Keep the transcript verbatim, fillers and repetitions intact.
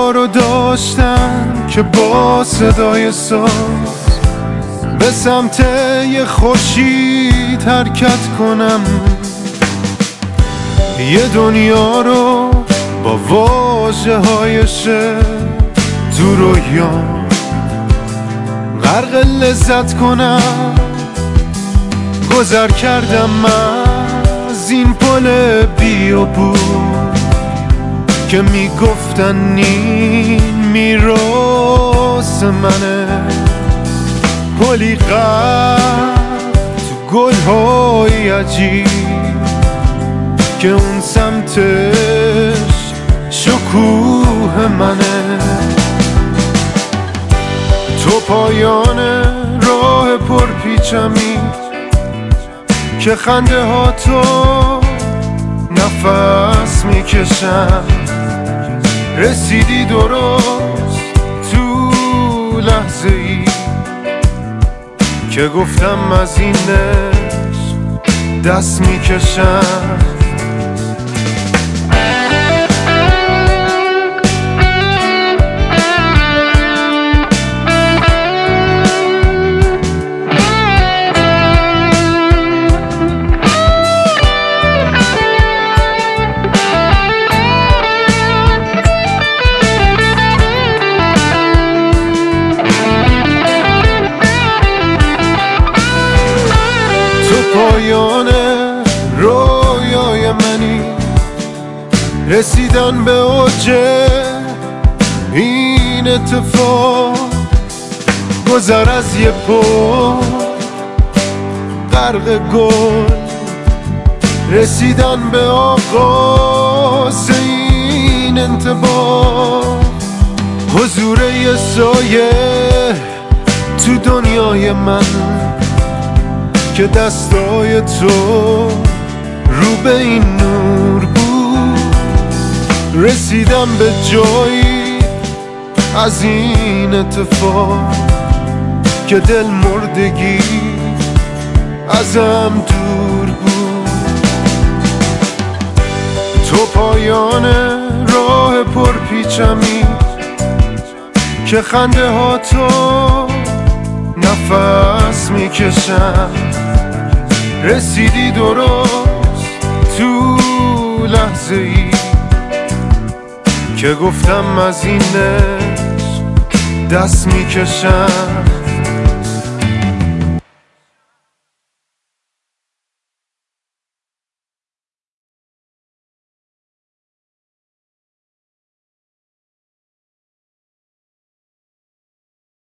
رو داشتم که با صدای ساز به سمت یه خورشید حرکت کنم، یه دنیا رو با واژه های شعر تو رویام غرق لذت کنم. گذر کردم از این پل بیابون که میگفتن این میراث منه، پلی غرق تو گل‌های عجیب که اون سمتش شکوه منه. تو پایان راه پرپیچمی که خنده ها تو نفس میکشم، رسیدی درست تو لحظه ای که گفتم از این عشق دست میکشم. پایان رویای منی، رسیدن به اوج این اتفاق، گذر از یه پل غرق گل، رسیدن به آغاز این انطباق، حضور یه سایه تو دنیای من که دستای تو رو به این نور بود. رسیدم به جایی از این اتفاق که دل مردگی ازم دور بود. تو پایان راه پرپیچمی که خنده ها تو نفس میکشم، رسیدی درست تو لحظه ای که گفتم از این عشق دست میکشم.